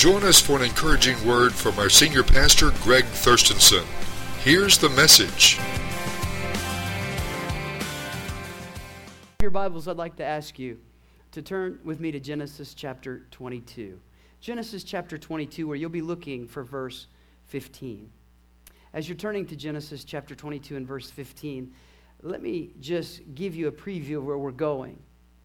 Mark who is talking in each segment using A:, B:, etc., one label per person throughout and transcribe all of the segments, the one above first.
A: Join us for an encouraging word from our senior pastor, Greg Thurstonson. Here's the message.
B: Your Bibles, I'd like to ask you to turn with me to Genesis chapter 22. Genesis chapter 22, where you'll be looking for verse 15. As you're turning to Genesis chapter 22 and verse 15, let me just give you a preview of where we're going.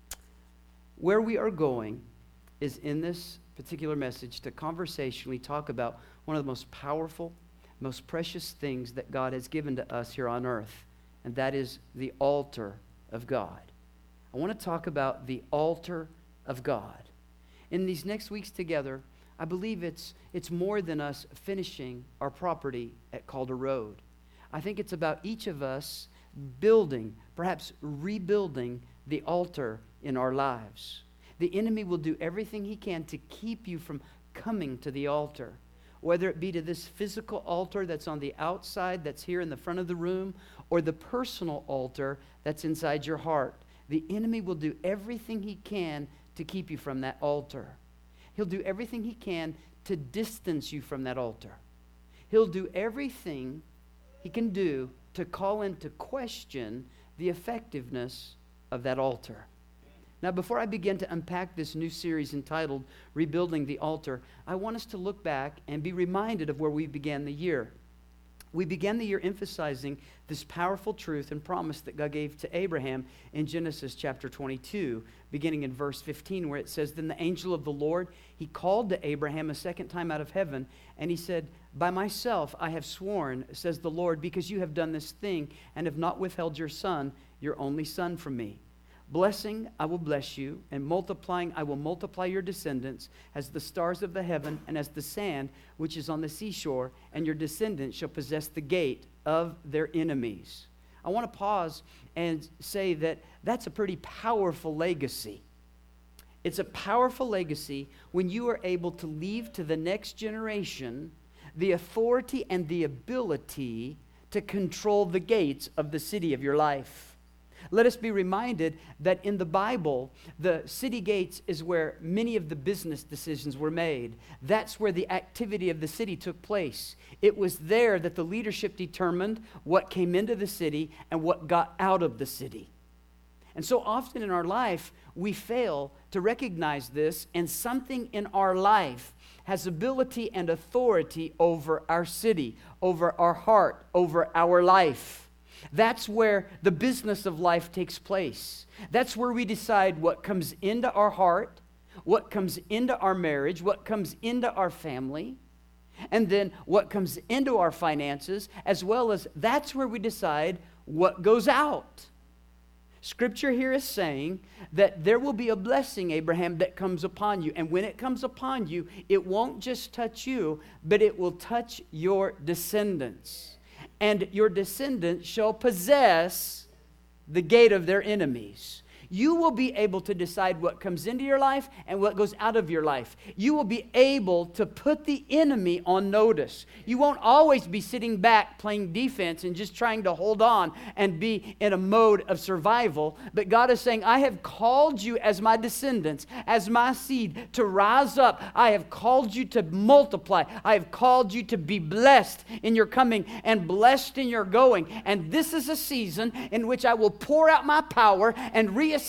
B: Where we are going is in this particular message to conversationally talk about one of the most powerful, most precious things that God has given to us here on earth, and that is the altar of God. I want to talk about the altar of God. In these next weeks together, I believe it's more than us finishing our property at Calder Road. I think it's about each of us building, perhaps rebuilding the altar in our lives. The enemy will do everything he can to keep you from coming to the altar, whether it be to this physical altar that's on the outside, that's here in the front of the room, or the personal altar that's inside your heart. The enemy will do everything he can to keep you from that altar. He'll do everything he can to distance you from that altar. He'll do everything he can do to call into question the effectiveness of that altar. Now, before I begin to unpack this new series entitled Rebuilding the Altar, I want us to look back and be reminded of where we began the year. We began the year emphasizing this powerful truth and promise that God gave to Abraham in Genesis chapter 22, beginning in verse 15, where it says, "Then the angel of the Lord, he called to Abraham a second time out of heaven, and he said, 'By myself I have sworn, says the Lord, because you have done this thing and have not withheld your son, your only son, from me. Blessing, I will bless you, and multiplying, I will multiply your descendants as the stars of the heaven and as the sand which is on the seashore, and your descendants shall possess the gate of their enemies.'" I want to pause and say that that's a pretty powerful legacy. It's a powerful legacy when you are able to leave to the next generation the authority and the ability to control the gates of the city of your life. Let us be reminded that in the Bible, the city gates is where many of the business decisions were made. That's where the activity of the city took place. It was there that the leadership determined what came into the city and what got out of the city. And so often in our life, we fail to recognize this, and something in our life has ability and authority over our city, over our heart, over our life. That's where the business of life takes place. That's where we decide what comes into our heart, what comes into our marriage, what comes into our family, and then what comes into our finances, as well as that's where we decide what goes out. Scripture here is saying that there will be a blessing, Abraham, that comes upon you. And when it comes upon you, it won't just touch you, but it will touch your descendants. And your descendants shall possess the gate of their enemies. You will be able to decide what comes into your life and what goes out of your life. You will be able to put the enemy on notice. You won't always be sitting back playing defense and just trying to hold on and be in a mode of survival. But God is saying, I have called you as my descendants, as my seed, to rise up. I have called you to multiply. I have called you to be blessed in your coming and blessed in your going. And this is a season in which I will pour out my power and reestablish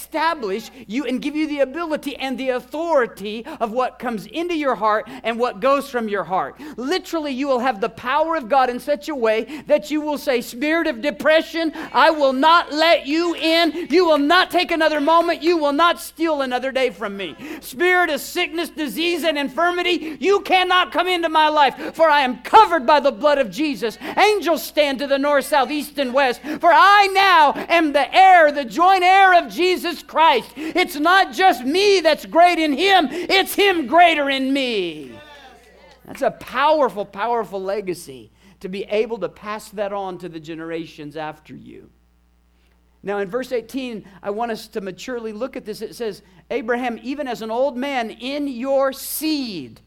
B: you and give you the ability and the authority of what comes into your heart and what goes from your heart. Literally, you will have the power of God in such a way that you will say, "Spirit of depression, I will not let you in. You will not take another moment. You will not steal another day from me. Spirit of sickness, disease, and infirmity, you cannot come into my life, for I am covered by the blood of Jesus. Angels stand to the north, south, east, and west, for I now am the heir, the joint heir of Jesus Christ. It's not just me that's great in Him, it's Him greater in me." That's a powerful, powerful legacy to be able to pass that on to the generations after you. Now in verse 18, I want us to maturely look at this. It says, "Abraham, even as an old man, in your seed,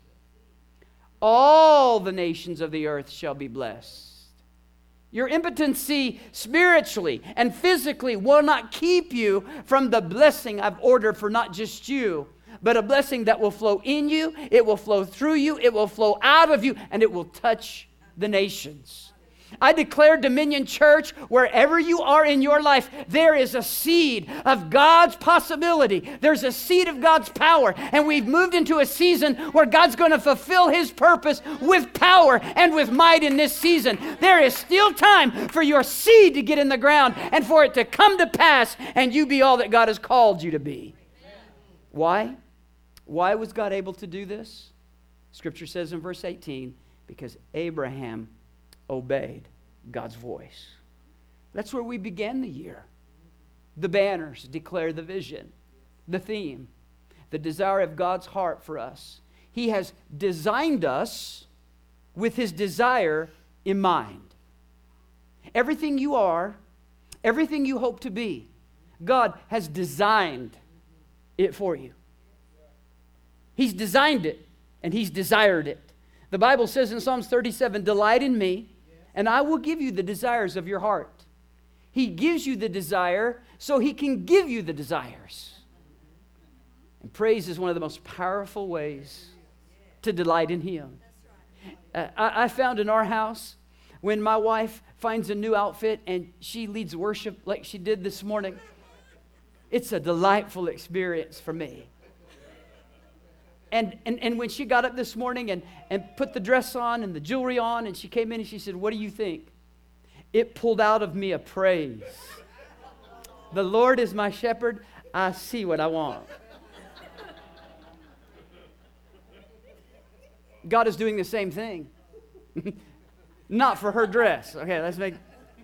B: all the nations of the earth shall be blessed." Your impotency spiritually and physically will not keep you from the blessing I've ordered for not just you, but a blessing that will flow in you, it will flow through you, it will flow out of you, and it will touch the nations. I declare, Dominion Church, wherever you are in your life, there is a seed of God's possibility. There's a seed of God's power. And we've moved into a season where God's going to fulfill His purpose with power and with might in this season. There is still time for your seed to get in the ground and for it to come to pass and you be all that God has called you to be. Why? Why was God able to do this? Scripture says in verse 18, because Abraham obeyed God's voice. That's where we began the year. The banners declare the vision, the theme, the desire of God's heart for us. He has designed us with His desire in mind. Everything you are, everything you hope to be, God has designed it for you. He's designed it and He's desired it. The Bible says in Psalms 37, delight in me, and I will give you the desires of your heart. He gives you the desire so He can give you the desires. And praise is one of the most powerful ways to delight in Him. I found in our house, when my wife finds a new outfit and she leads worship like she did this morning, it's a delightful experience for me. And when she got up this morning and put the dress on and the jewelry on, and she came in and she said, what do you think? It pulled out of me a praise. The Lord is my shepherd. I see what I want. God is doing the same thing. Not for her dress. Okay, let's make...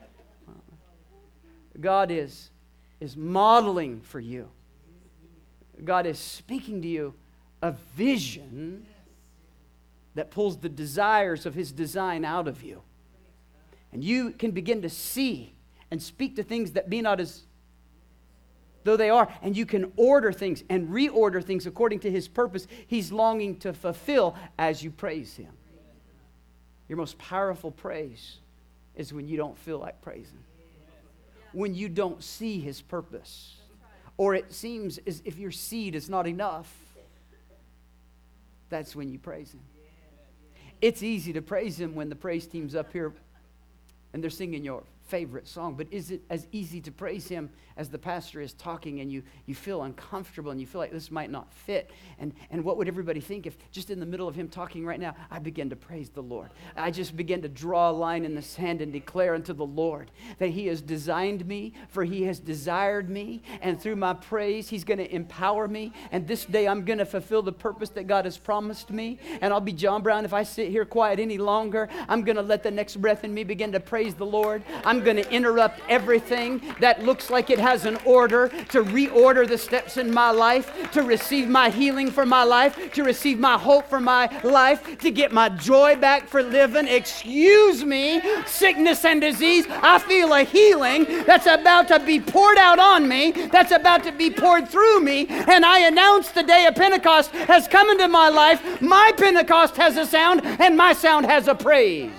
B: God is modeling for you. God is speaking to you a vision that pulls the desires of His design out of you. And you can begin to see and speak to things that be not as though they are. And you can order things and reorder things according to His purpose He's longing to fulfill as you praise Him. Your most powerful praise is when you don't feel like praising. When you don't see His purpose. Or it seems as if your seed is not enough. That's when you praise Him. It's easy to praise Him when the praise team's up here and they're singing your favorite song. But is it as easy to praise Him as the pastor is talking and you feel uncomfortable and you feel like this might not fit? And what would everybody think if just in the middle of Him talking right now, I begin to praise the Lord? I just begin to draw a line in the sand and declare unto the Lord that He has designed me, for He has desired me, and through my praise, He's going to empower me. And this day, I'm going to fulfill the purpose that God has promised me. And I'll be John Brown if I sit here quiet any longer. I'm going to let the next breath in me begin to praise the Lord. I'm going to interrupt everything that looks like it has an order, to reorder the steps in my life, to receive my healing for my life, to receive my hope for my life, to get my joy back for living. Excuse me, sickness and disease. I feel a healing that's about to be poured out on me, that's about to be poured through me, and I announce the day of Pentecost has come into my life. My Pentecost has a sound, and my sound has a praise.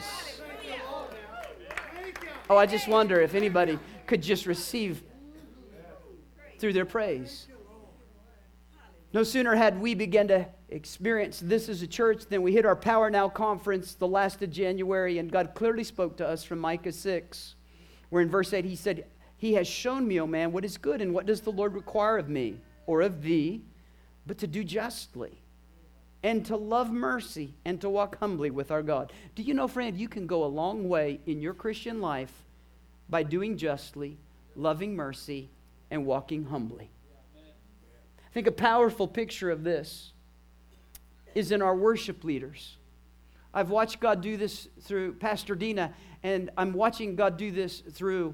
B: Oh, I just wonder if anybody could just receive through their praise. No sooner had we begun to experience this as a church than we hit our Power Now conference the last of January, and God clearly spoke to us from Micah 6, where in verse 8 He said, He has shown me, O man, what is good, and what does the Lord require of me, or of thee, but to do justly, and to love mercy, and to walk humbly with our God. Do you know, friend, you can go a long way in your Christian life by doing justly, loving mercy, and walking humbly. I think a powerful picture of this is in our worship leaders. I've watched God do this through Pastor Dina, and I'm watching God do this through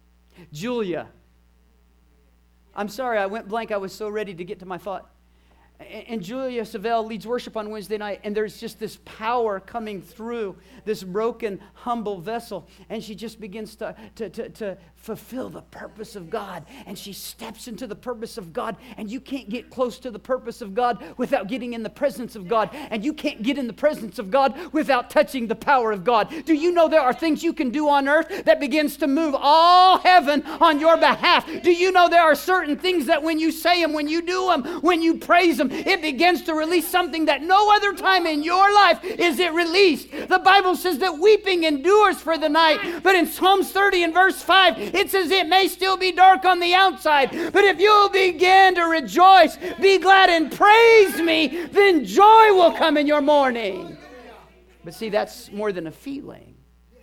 B: Julia. I'm sorry, I went blank. I was so ready to get to my thought. And Julia Savelle leads worship on Wednesday night, and there's just this power coming through this broken, humble vessel. And she just begins to fulfill the purpose of God. And she steps into the purpose of God. And you can't get close to the purpose of God without getting in the presence of God. And you can't get in the presence of God without touching the power of God. Do you know there are things you can do on earth that begins to move all heaven on your behalf? Do you know there are certain things that when you say them, when you do them, when you praise them, it begins to release something that no other time in your life is it released. The Bible says that weeping endures for the night, but in Psalms 30 and verse 5, it says it may still be dark on the outside, but if you'll begin to rejoice, be glad and praise me, then joy will come in your morning. But see, that's more than a feeling.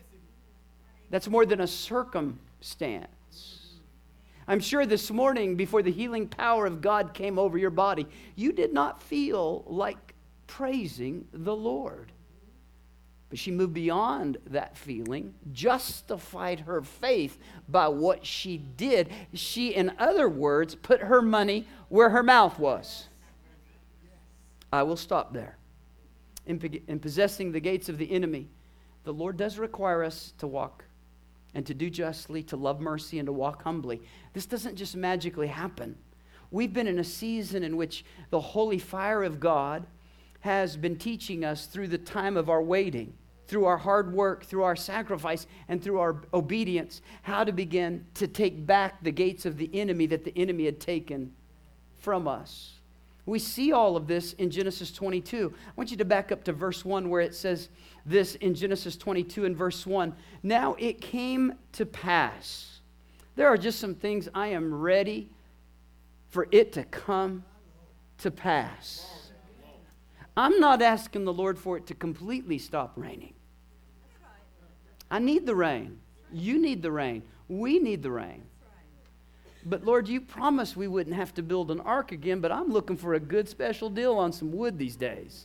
B: That's more than a circumstance. I'm sure this morning, before the healing power of God came over your body, you did not feel like praising the Lord. But she moved beyond that feeling, justified her faith by what she did. She, in other words, put her money where her mouth was. I will stop there. In possessing the gates of the enemy, the Lord does require us to walk and to do justly, to love mercy, and to walk humbly. This doesn't just magically happen. We've been in a season in which the holy fire of God has been teaching us through the time of our waiting, through our hard work, through our sacrifice, and through our obedience, how to begin to take back the gates of the enemy that the enemy had taken from us. We see all of this in Genesis 22. I want you to back up to verse 1 where it says this in Genesis 22 and verse 1. Now it came to pass. There are just some things I am ready for it to come to pass. I'm not asking the Lord for it to completely stop raining. I need the rain. You need the rain. We need the rain. But Lord, you promised we wouldn't have to build an ark again, but I'm looking for a good special deal on some wood these days.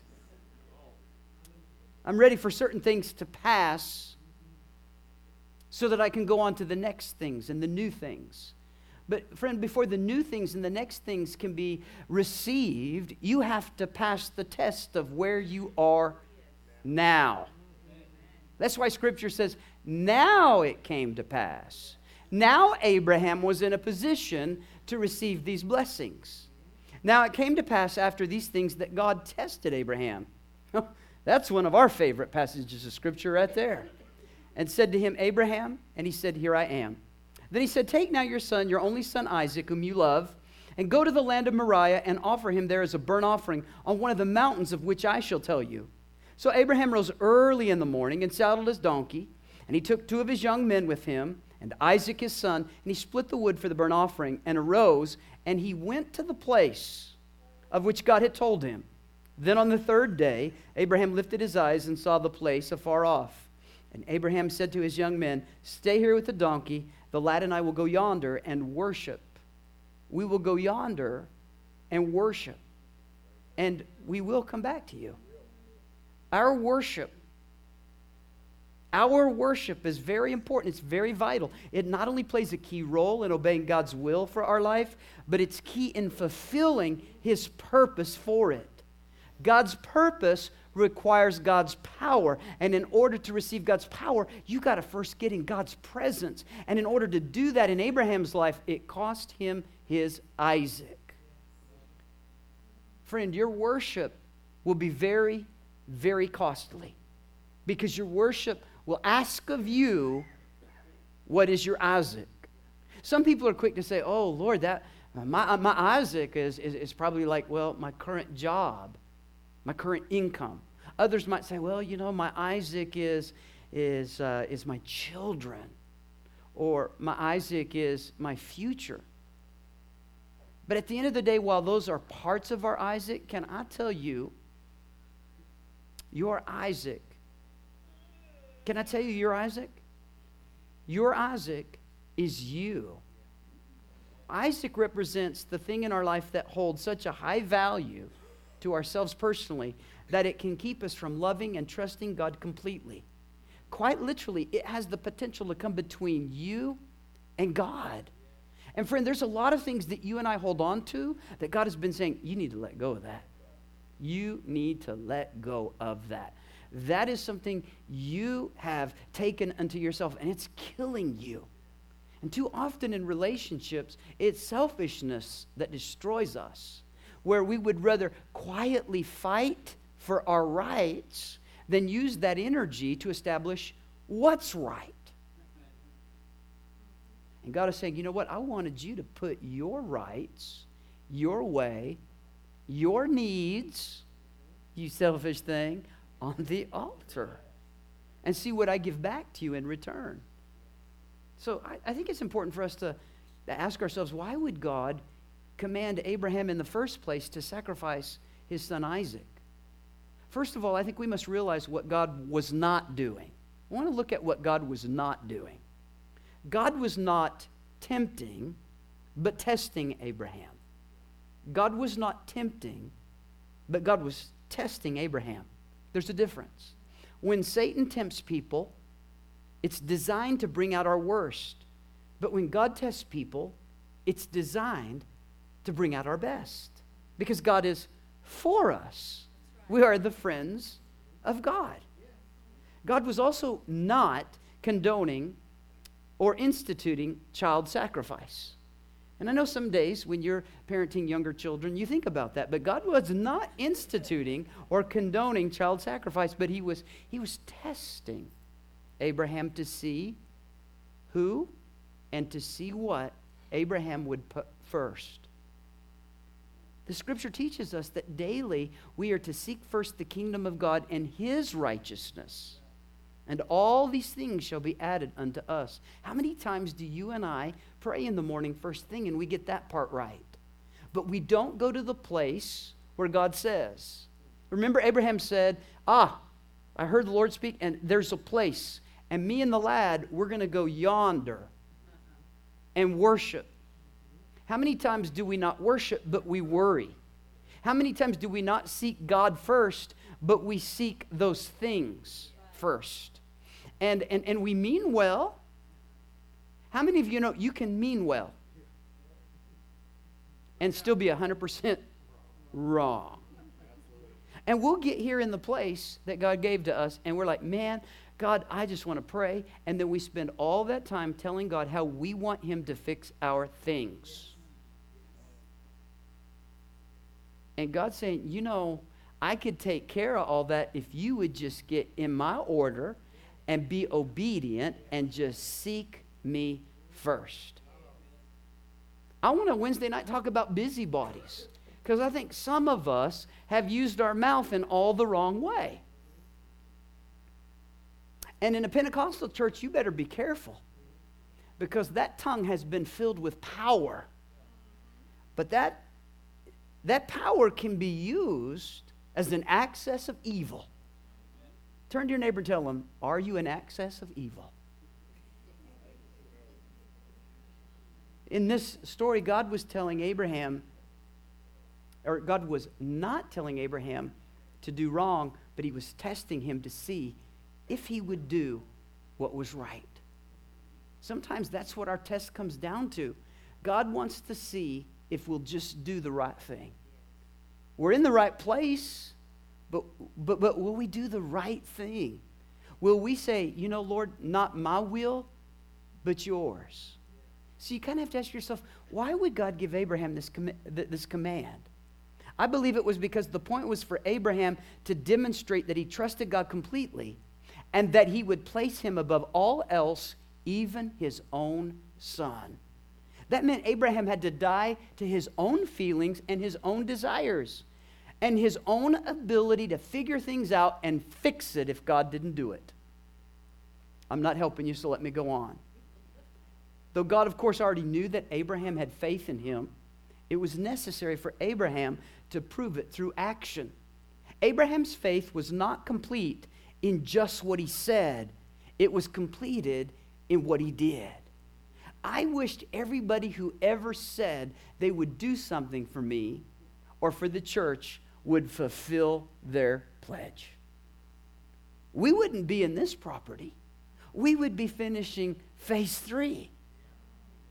B: I'm ready for certain things to pass so that I can go on to the next things and the new things. But friend, before the new things and the next things can be received, you have to pass the test of where you are now. That's why Scripture says, now it came to pass. Now Abraham was in a position to receive these blessings. Now it came to pass after these things that God tested Abraham. That's one of our favorite passages of Scripture right there. And said to him, Abraham, and he said, here I am. Then he said, take now your son, your only son Isaac, whom you love, and go to the land of Moriah and offer him there as a burnt offering on one of the mountains of which I shall tell you. So Abraham rose early in the morning and saddled his donkey, and he took 2 of his young men with him, and Isaac his son, and he split the wood for the burnt offering, and arose, and he went to the place of which God had told him. Then on the 3rd day, Abraham lifted his eyes and saw the place afar off. And Abraham said to his young men, stay here with the donkey, the lad and I will go yonder and worship. We will go yonder and worship, and we will come back to you. Our worship is very important. It's very vital. It not only plays a key role in obeying God's will for our life, but it's key in fulfilling His purpose for it. God's purpose requires God's power. And in order to receive God's power, you got to first get in God's presence. And in order to do that in Abraham's life, it cost him his Isaac. Friend, your worship will be very, very costly, because your worship will ask of you, what is your Isaac? Some people are quick to say, oh, Lord, that my Isaac is probably like, well, my current job, my current income. Others might say, well, you know, my Isaac is my children, or my Isaac is my future. But at the end of the day, while those are parts of our Isaac, can I tell you, your Isaac, can I tell you your Isaac? Your Isaac is you. Isaac represents the thing in our life that holds such a high value to ourselves personally that it can keep us from loving and trusting God completely. Quite literally, it has the potential to come between you and God. And friend, there's a lot of things that you and I hold on to that God has been saying, you need to let go of that. You need to let go of that. That is something you have taken unto yourself, and it's killing you. And too often in relationships, it's selfishness that destroys us, where we would rather quietly fight for our rights than use that energy to establish what's right. And God is saying, you know what? I wanted you to put your rights, your way, your needs, you selfish thing, on the altar and see what I give back to you in return. So I think it's important for us to ask ourselves, why would God command Abraham in the first place to sacrifice his son Isaac? First of all, I think we must realize what God was not doing. I want to look at what God was not doing. God was not tempting, but testing Abraham. God was not tempting, but God was testing Abraham. There's a difference. When Satan tempts people, it's designed to bring out our worst. But when God tests people, it's designed to bring out our best. Because God is for us. We are the friends of God. God was also not condoning or instituting child sacrifice. And I know some days when you're parenting younger children, you think about that. But God was not instituting or condoning child sacrifice, but he was testing Abraham to see who and to see what Abraham would put first. The scripture teaches us that daily we are to seek first the kingdom of God and his righteousness. And all these things shall be added unto us. How many times do you and I pray in the morning first thing and we get that part right? But we don't go to the place where God says. Remember Abraham said, I heard the Lord speak and there's a place. And me and the lad, we're going to go yonder and worship. How many times do we not worship but we worry? How many times do we not seek God first but we seek those things first? And we mean well. How many of you know you can mean well and still be 100% wrong? And we'll get here in the place that God gave to us and we're like, man, God, I just want to pray. And then we spend all that time telling God how we want him to fix our things. And God's saying, you know, I could take care of all that if you would just get in my order and be obedient and just seek me first. I want to Wednesday night talk about busybodies because I think some of us have used our mouth in all the wrong way. And in a Pentecostal church, you better be careful because that tongue has been filled with power. But that power can be used as an access of evil. Turn to your neighbor and tell them, are you an access of evil? In this story, God was telling Abraham, or God was not telling Abraham to do wrong, but he was testing him to see if he would do what was right. Sometimes that's what our test comes down to. God wants to see if we'll just do the right thing. We're in the right place, but will we do the right thing? Will we say, you know, Lord, not my will, but yours? So you kind of have to ask yourself, why would God give Abraham this command? I believe it was because the point was for Abraham to demonstrate that he trusted God completely and that he would place him above all else, even his own son. That meant Abraham had to die to his own feelings and his own desires and his own ability to figure things out and fix it if God didn't do it. I'm not helping you, so let me go on. Though God, of course, already knew that Abraham had faith in him, it was necessary for Abraham to prove it through action. Abraham's faith was not complete in just what he said. It was completed in what he did. I wished everybody who ever said they would do something for me or for the church would fulfill their pledge. We wouldn't be in this property. We would be finishing phase 3.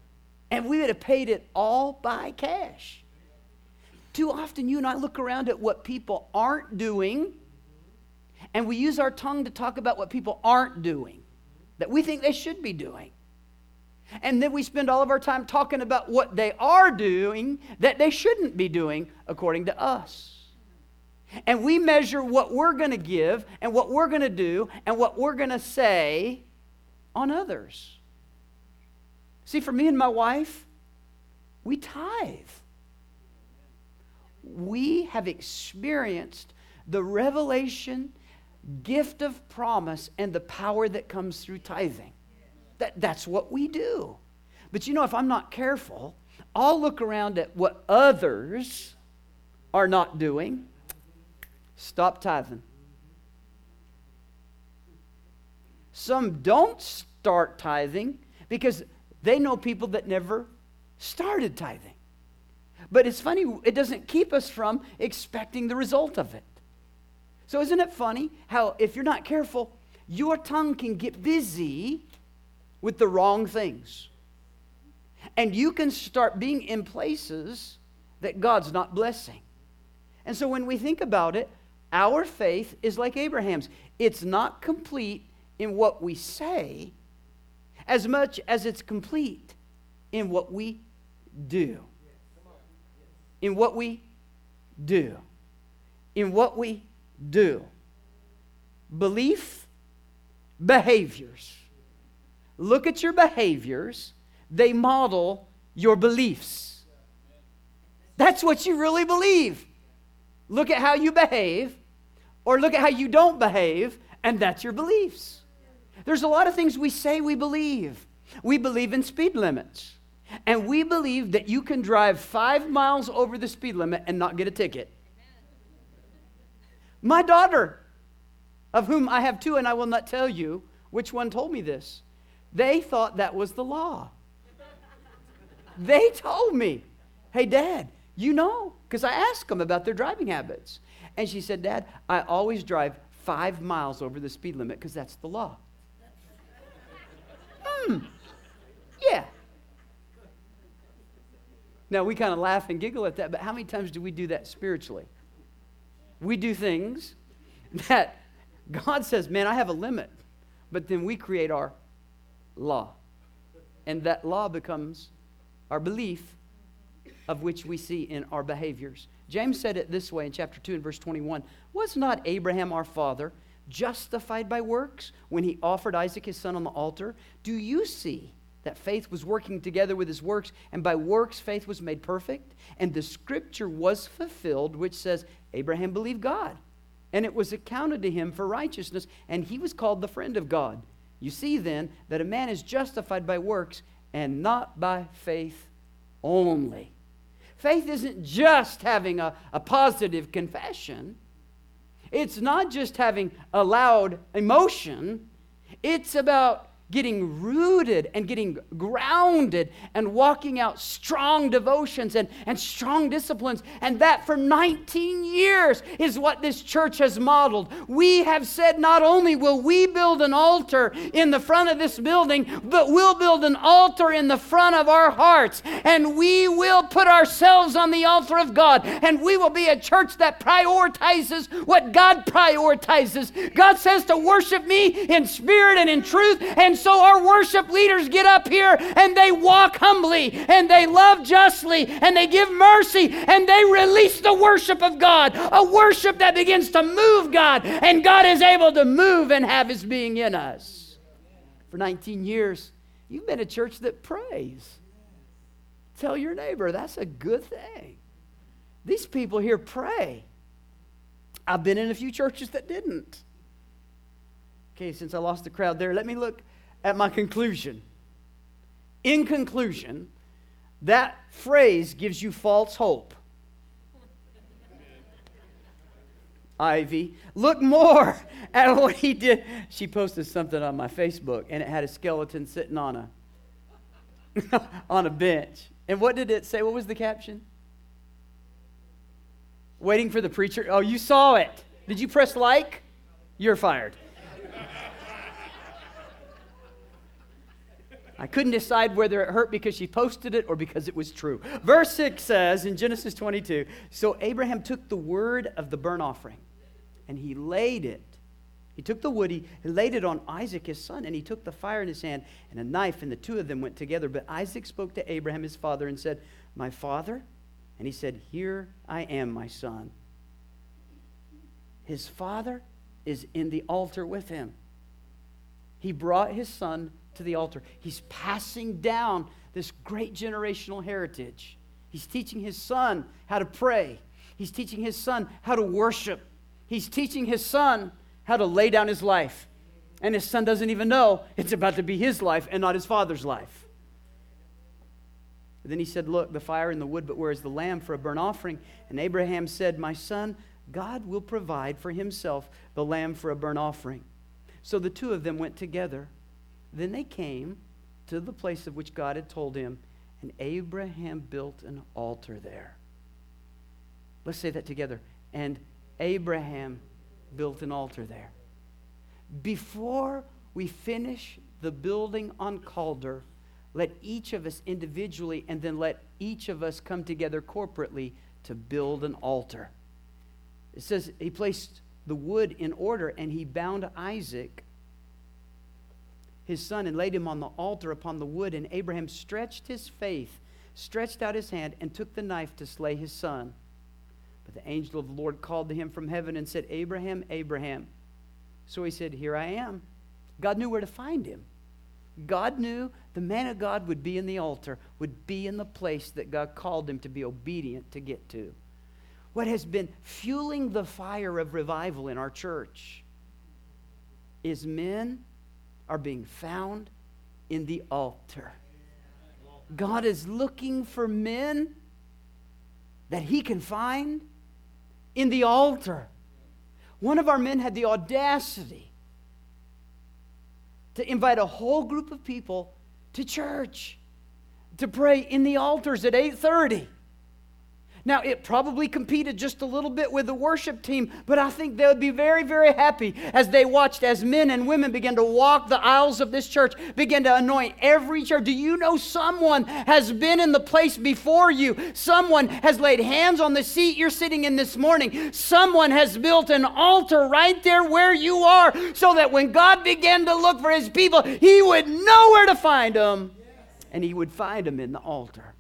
B: And we would have paid it all by cash. Too often you and I look around at what people aren't doing, and we use our tongue to talk about what people aren't doing, that we think they should be doing. And then we spend all of our time talking about what they are doing that they shouldn't be doing according to us. And we measure what we're going to give and what we're going to do and what we're going to say on others. See, for me and my wife, we tithe. We have experienced the revelation, gift of promise, and the power that comes through tithing. That's what we do. But you know, if I'm not careful, I'll look around at what others are not doing. Stop tithing. Some don't start tithing because they know people that never started tithing. But it's funny, it doesn't keep us from expecting the result of it. So isn't it funny how if you're not careful, your tongue can get busy with the wrong things. And you can start being in places that God's not blessing. And so when we think about it, our faith is like Abraham's. It's not complete in what we say as much as it's complete in what we do. In what we do. In what we do. Belief, behaviors. Look at your behaviors. They model your beliefs. That's what you really believe. Look at how you behave, or look at how you don't behave, and that's your beliefs. There's a lot of things we say we believe. We believe in speed limits. And we believe that you can drive 5 miles over the speed limit and not get a ticket. My daughter, of whom I have 2, and I will not tell you which one told me this, they thought that was the law. They told me, hey, Dad, you know, because I asked them about their driving habits. And she said, Dad, I always drive 5 miles over the speed limit because that's the law. Yeah. Now, we kind of laugh and giggle at that, but how many times do we do that spiritually? We do things that God says, man, I have a limit. But then we create our law. And that law becomes our belief, of which we see in our behaviors. James said it this way in chapter 2 and verse 21. Was not Abraham our father justified by works when he offered Isaac his son on the altar? Do you see that faith was working together with his works, and by works faith was made perfect? And the scripture was fulfilled, which says, Abraham believed God, and it was accounted to him for righteousness, and he was called the friend of God. You see then that a man is justified by works and not by faith only. Faith isn't just having a positive confession. It's not just having a loud emotion. It's about getting rooted and getting grounded and walking out strong devotions and strong disciplines. And that for 19 years is what this church has modeled. We have said not only will we build an altar in the front of this building, but we'll build an altar in the front of our hearts. And we will put ourselves on the altar of God. And we will be a church that prioritizes what God prioritizes. God says to worship me in spirit and in truth. And so our worship leaders get up here and they walk humbly and they love justly and they give mercy and they release the worship of God, a worship that begins to move God, and God is able to move and have his being in us. For 19 years, you've been a church that prays. Tell your neighbor, that's a good thing. These people here pray. I've been in a few churches that didn't. Okay, since I lost the crowd there, let me look at my conclusion. In conclusion, that phrase gives you false hope. Ivy, look more at what he did. She posted something on my Facebook, and it had a skeleton sitting on a bench. And what did it say? What was the caption? Waiting for the preacher. Oh, you saw it. Did you press like? You're fired. I couldn't decide whether it hurt because she posted it or because it was true. Verse 6 says in Genesis 22, so Abraham took the word of the burnt offering and he laid it. He took the wood, he laid it on Isaac his son, and he took the fire in his hand and a knife, and the two of them went together. But Isaac spoke to Abraham his father and said, my father? And he said, here I am, my son. His father is in the altar with him. He brought his son to the altar. He's passing down this great generational heritage. He's teaching his son how to pray. He's teaching his son how to worship. He's teaching his son how to lay down his life. And his son doesn't even know it's about to be his life and not his father's life. Then he said, look, the fire and the wood, but where is the lamb for a burnt offering? And Abraham said, my son, God will provide for himself the lamb for a burnt offering. So the two of them went together. Then they came to the place of which God had told him, and Abraham built an altar there. Let's say that together. And Abraham built an altar there. Before we finish the building on Calder, let each of us individually and then let each of us come together corporately to build an altar. It says he placed the wood in order and he bound Isaac, his son, and laid him on the altar upon the wood. And Abraham stretched out his hand and took the knife to slay his son. But the angel of the Lord called to him from heaven and said, Abraham, Abraham. So he said, here I am. God knew where to find him. God knew the man of God would be in the altar, would be in the place that God called him to be obedient to get to. What has been fueling the fire of revival in our church is men are being found in the altar. God is looking for men that he can find in the altar. One of our men had the audacity to invite a whole group of people to church to pray in the altars at 8:30. Now, it probably competed just a little bit with the worship team, but I think they would be very, very happy as they watched as men and women began to walk the aisles of this church, begin to anoint every chair. Do you know someone has been in the place before you? Someone has laid hands on the seat you're sitting in this morning. Someone has built an altar right there where you are so that when God began to look for his people, he would know where to find them, and he would find them in the altar.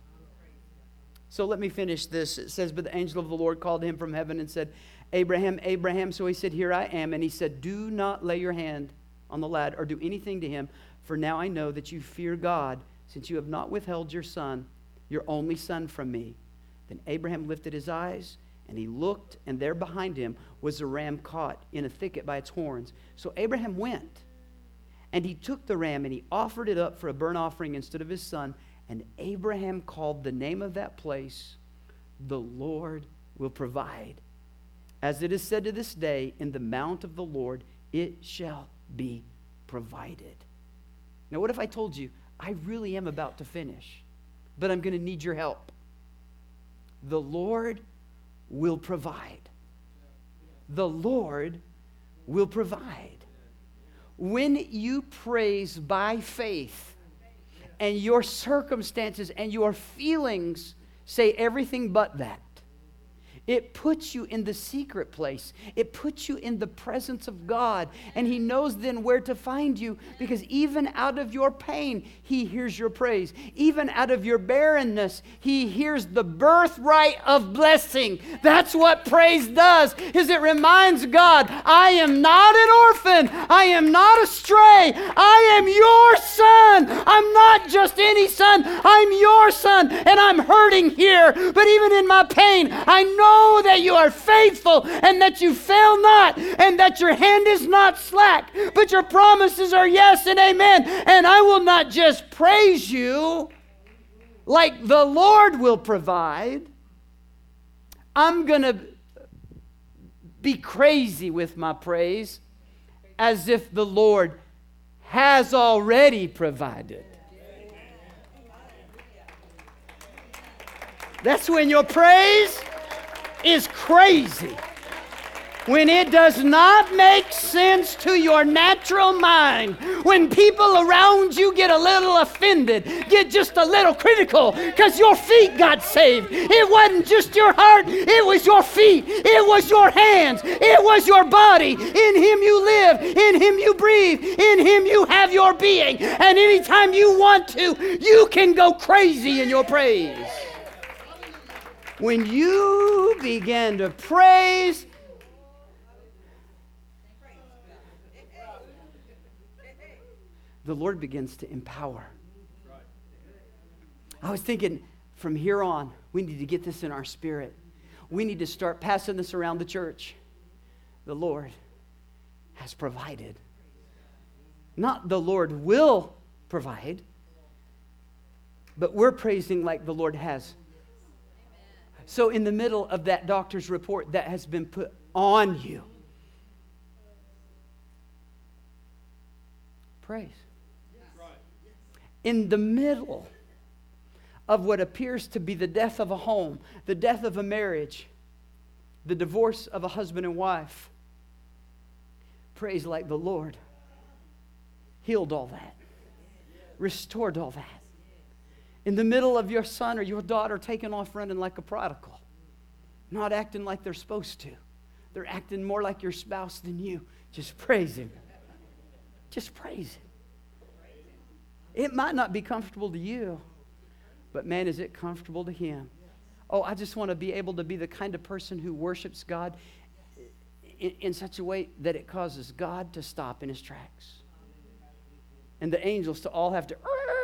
B: So let me finish this. It says, but the angel of the Lord called him from heaven and said, Abraham, Abraham. So he said, here I am. And he said, do not lay your hand on the lad or do anything to him. For now I know that you fear God, since you have not withheld your son, your only son, from me. Then Abraham lifted his eyes and he looked, and there behind him was a ram caught in a thicket by its horns. So Abraham went and he took the ram and he offered it up for a burnt offering instead of his son. And Abraham called the name of that place, the Lord will provide. As it is said to this day, in the mount of the Lord it shall be provided. Now, what if I told you, I really am about to finish, but I'm going to need your help? The Lord will provide. The Lord will provide. When you praise by faith, and your circumstances and your feelings say everything but that, it puts you in the secret place. It puts you in the presence of God. And he knows then where to find you, because even out of your pain, he hears your praise. Even out of your barrenness, he hears the birthright of blessing. That's what praise does, is it reminds God, I am not an orphan. I am not a stray. I am your son. I'm not just any son. I'm your son. And I'm hurting here. But even in my pain, I know that you are faithful and that you fail not and that your hand is not slack, but your promises are yes and amen. And I will not just praise you like the Lord will provide. I'm going to be crazy with my praise as if the Lord has already provided. That's when your praise is crazy. When it does not make sense to your natural mind, when people around you get a little offended, get just a little critical because your feet got saved. It wasn't just your heart, it was your feet, it was your hands, it was your body. In Him you live, in Him you breathe, in Him you have your being. And anytime you want to, you can go crazy in your praise. When you begin to praise, the Lord begins to empower. I was thinking, from here on, we need to get this in our spirit. We need to start passing this around the church. The Lord has provided. Not the Lord will provide, but we're praising like the Lord has. So in the middle of that doctor's report that has been put on you, praise. In the middle of what appears to be the death of a home, the death of a marriage, the divorce of a husband and wife, praise like the Lord healed all that, restored all that. In the middle of your son or your daughter taking off running like a prodigal, not acting like they're supposed to. They're acting more like your spouse than you. Just praise Him. Just praise Him. It might not be comfortable to you, but man, is it comfortable to Him. Oh, I just want to be able to be the kind of person who worships God in such a way that it causes God to stop in His tracks. And the angels to all have to...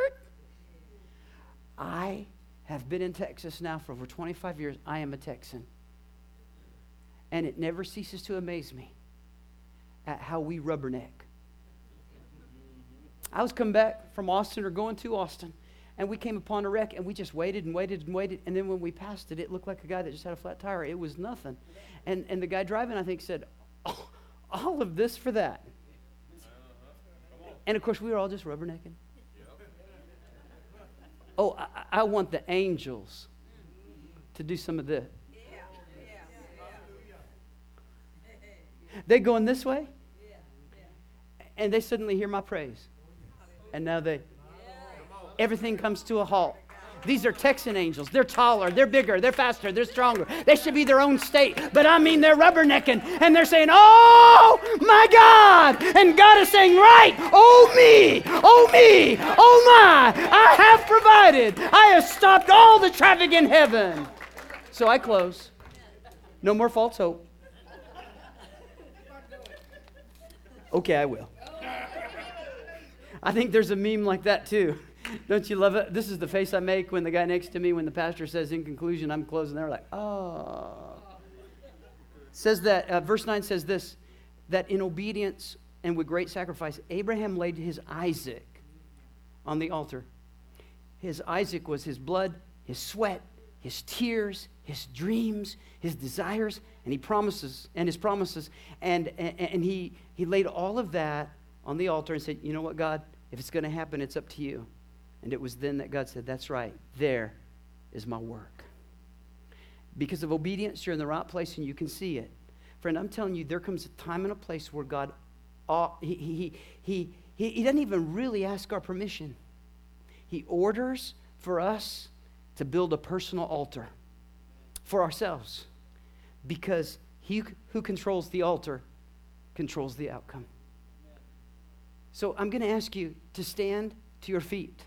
B: I have been in Texas now for over 25 years. I am a Texan. And it never ceases to amaze me at how we rubberneck. I was coming back from Austin or going to Austin, and we came upon a wreck, and we just waited and waited and waited, and then when we passed it, it looked like a guy that just had a flat tire. It was nothing. And the guy driving, I think, said, oh, all of this for that. And, of course, we were all just rubbernecking. Oh, I want the angels to do some of this. They going this way, and they suddenly hear my praise. And now everything comes to a halt. These are Texan angels. They're taller, they're bigger, they're faster, they're stronger. They should be their own state. But I mean, they're rubbernecking, and they're saying, oh, my God. And God is saying, right, oh, me, oh, my. I have provided. I have stopped all the traffic in heaven. So I close. No more false hope. Okay, I will. I think there's a meme like that too. Don't you love it? This is the face I make when the guy next to me, when the pastor says, in conclusion, I'm closing. They're like, oh. Says that, verse 9 says this, that in obedience and with great sacrifice, Abraham laid his Isaac on the altar. His Isaac was his blood, his sweat, his tears, his dreams, his desires, and his promises. And he laid all of that on the altar and said, you know what, God, if it's going to happen, it's up to you. And it was then that God said, that's right, there is my work. Because of obedience, you're in the right place and you can see it. Friend, I'm telling you, there comes a time and a place where God, he doesn't even really ask our permission. He orders for us to build a personal altar for ourselves. Because he who controls the altar controls the outcome. So I'm going to ask you to stand to your feet.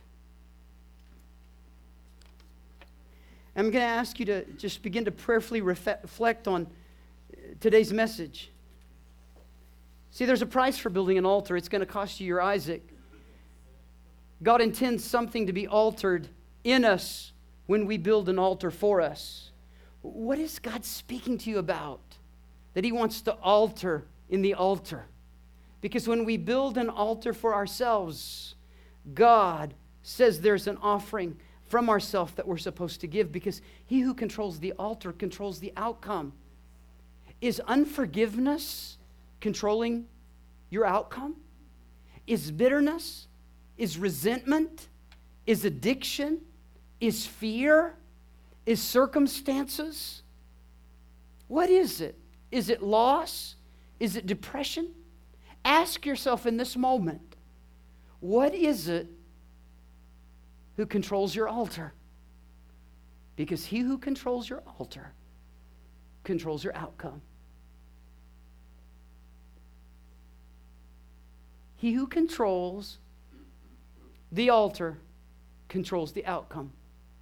B: I'm going to ask you to just begin to prayerfully reflect on today's message. See, there's a price for building an altar. It's going to cost you your Isaac. God intends something to be altered in us when we build an altar for us. What is God speaking to you about that He wants to alter in the altar? Because when we build an altar for ourselves, God says there's an offering from ourselves that we're supposed to give, because He who controls the altar controls the outcome. Is unforgiveness controlling your outcome? Is bitterness? Is resentment? Is addiction? Is fear? Is circumstances? What is it Is it loss? Is it depression? Ask yourself in this moment, what is it who controls your altar? Because he who controls your altar controls your outcome. He who controls the altar controls the outcome.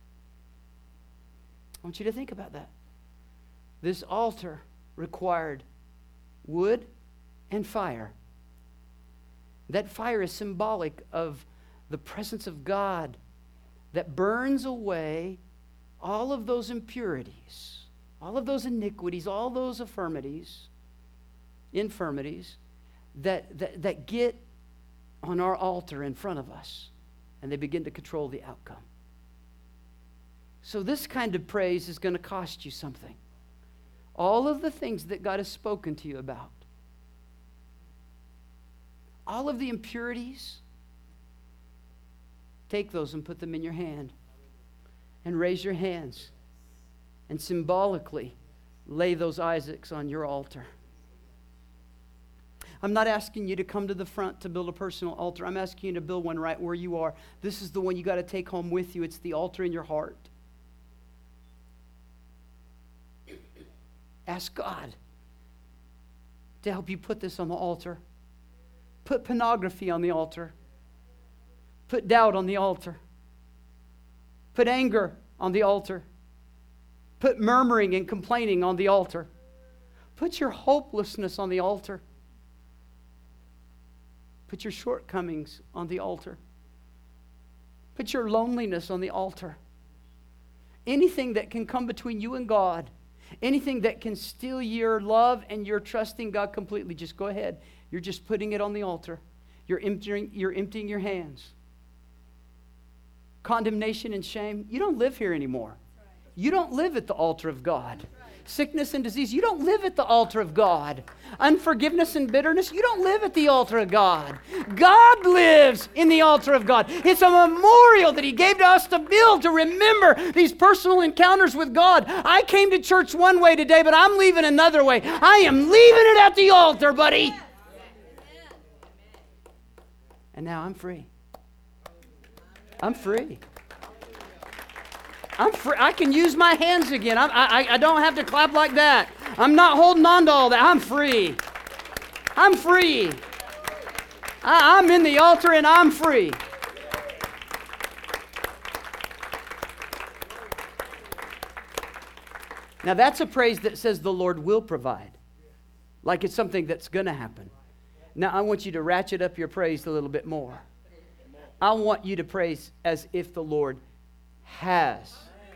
B: I want you to think about that. This altar required wood and fire. That fire is symbolic of the presence of God that burns away all of those impurities, all of those iniquities, all those infirmities that get on our altar in front of us, and they begin to control the outcome. So this kind of praise is going to cost you something. All of the things that God has spoken to you about, all of the impurities, take those and put them in your hand and raise your hands and symbolically lay those Isaacs on your altar. I'm not asking you to come to the front to build a personal altar. I'm asking you to build one right where you are. This is the one you got to take home with you. It's the altar in your heart. Ask God to help you put this on the altar. Put pornography on the altar. Put doubt on the altar. Put anger on the altar. Put murmuring and complaining on the altar. Put your hopelessness on the altar. Put your shortcomings on the altar. Put your loneliness on the altar. Anything that can come between you and God, anything that can steal your love and your trusting God completely, just go ahead. You're just putting it on the altar. You're emptying your hands. Condemnation and shame, you don't live here anymore. You don't live at the altar of God. Sickness and disease, you don't live at the altar of God. Unforgiveness and bitterness, you don't live at the altar of God. God lives in the altar of God. It's a memorial that He gave to us to build, to remember these personal encounters with God. I came to church one way today, but I'm leaving another way. I am leaving it at the altar, buddy. And now I'm free. I'm free. I'm free. I can use my hands again. I don't have to clap like that. I'm not holding on to all that. I'm free. I'm free. I'm in the altar and I'm free. Now that's a praise that says the Lord will provide. Like it's something that's going to happen. Now I want you to ratchet up your praise a little bit more. I want you to praise as if the Lord has.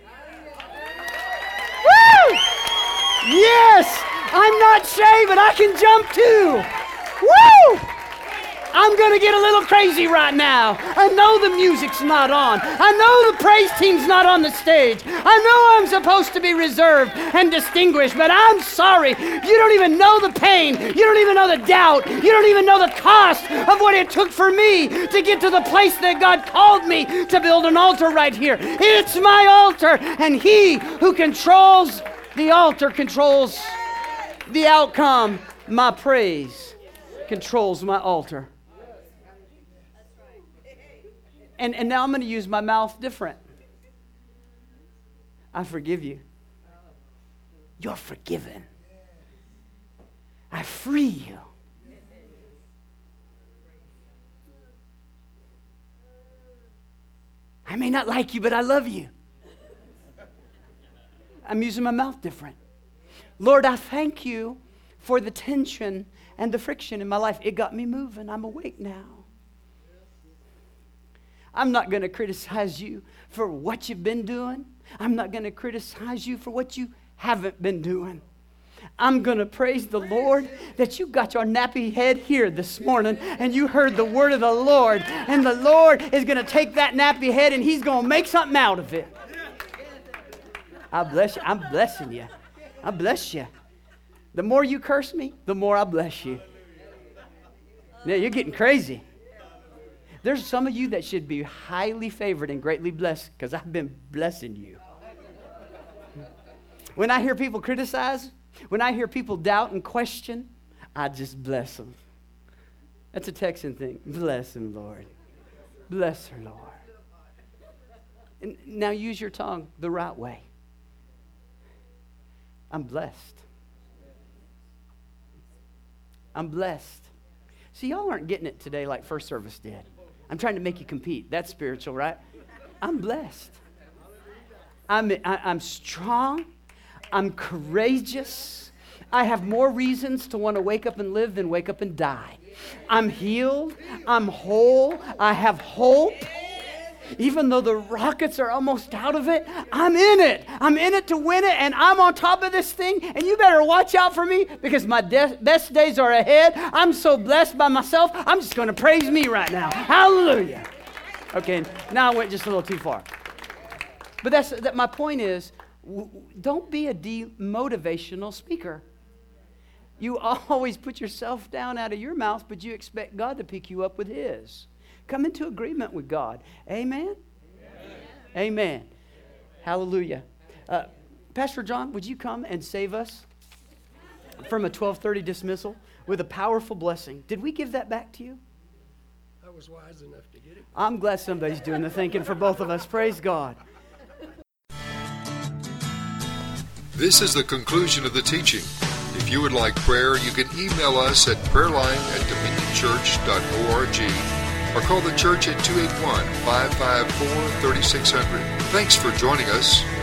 B: Woo! Yes! I'm not shaved, but I can jump too. Woo! I'm going to get a little crazy right now. I know the music's not on. I know the praise team's not on the stage. I know I'm supposed to be reserved and distinguished, but I'm sorry. You don't even know the pain. You don't even know the doubt. You don't even know the cost of what it took for me to get to the place that God called me to build an altar right here. It's my altar, and He who controls the altar controls the outcome. My praise controls my altar. And now I'm going to use my mouth different. I forgive you. You're forgiven. I free you. I may not like you, but I love you. I'm using my mouth different. Lord, I thank you for the tension and the friction in my life. It got me moving. I'm awake now. I'm not going to criticize you for what you've been doing. I'm not going to criticize you for what you haven't been doing. I'm going to praise the Lord that you got your nappy head here this morning and you heard the word of the Lord. And the Lord is going to take that nappy head and He's going to make something out of it. I bless you. I'm blessing you. I bless you. The more you curse me, the more I bless you. Yeah, you're getting crazy. There's some of you that should be highly favored and greatly blessed because I've been blessing you. When I hear people criticize, When I hear people doubt and question, I just bless them. That's a Texan thing. Bless him, Lord. Bless her, Lord. And now use your tongue the right way. I'm blessed. I'm blessed. See, y'all aren't getting it today like first service did. I'm trying to make you compete. That's spiritual, right? I'm blessed. I'm strong. I'm courageous. I have more reasons to want to wake up and live than wake up and die. I'm healed. I'm whole. I have hope. Even though the Rockets are almost out of it, I'm in it. I'm in it to win it, and I'm on top of this thing, and you better watch out for me because my best days are ahead. I'm so blessed by myself, I'm just going to praise me right now. Hallelujah. Okay, now I went just a little too far. But my point is, don't be a demotivational speaker. You always put yourself down out of your mouth, but you expect God to pick you up with His. Come into agreement with God. Amen? Amen. Amen. Hallelujah. Pastor John, would you come and save us from a 12:30 dismissal with a powerful blessing? Did we give that back to you?
C: I was wise enough to get it.
B: I'm glad somebody's doing the thinking for both of us. Praise God.
A: This is the conclusion of the teaching. If you would like prayer, you can email us at prayerline@dominionchurch.org or call the church at 281-554-3600. Thanks for joining us.